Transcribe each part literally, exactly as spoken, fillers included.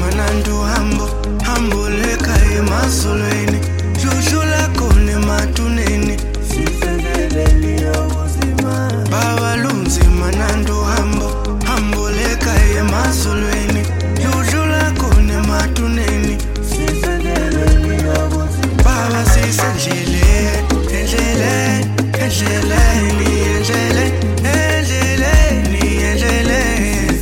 manando hambo hambo leka emazulweni dludlula khona ematuneni sizeleleli yokuzima baba lunzima nando hambo hambo leka emazulweni dludlula khona ematuneni sizeleleli yokuzima baba sisendleleni endleleni endleleni endleleni endleleni endleleni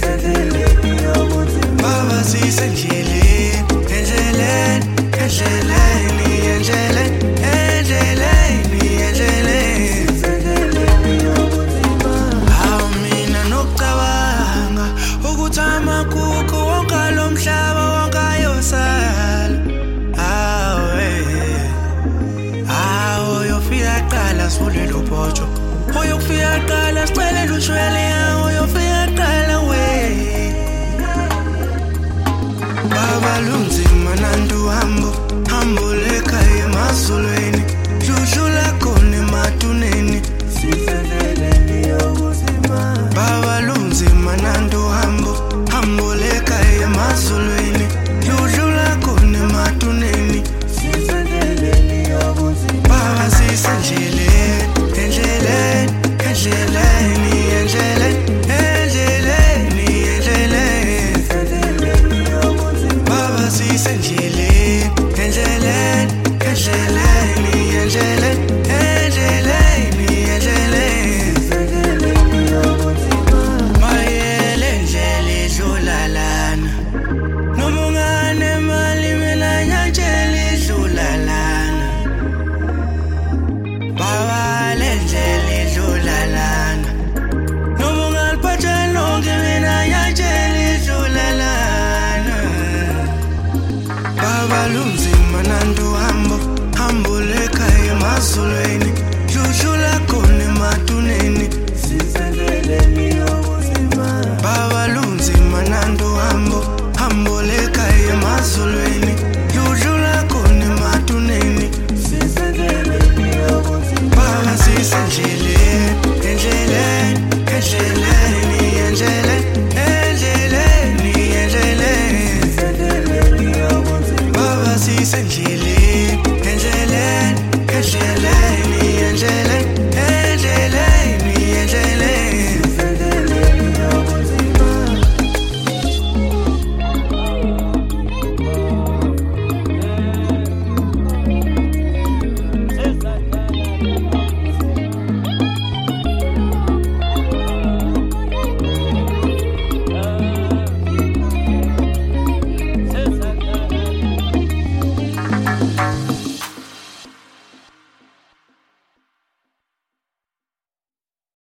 baba sisendleleni endleleni endleleni endleleni endleleni endleleni hawu mina nokucabanga ukuthi amakukho wonke lo mhlaba wonke ayosala hawe hawo yofika qala sivule lo bhojo oyokufika qala sicele ushwele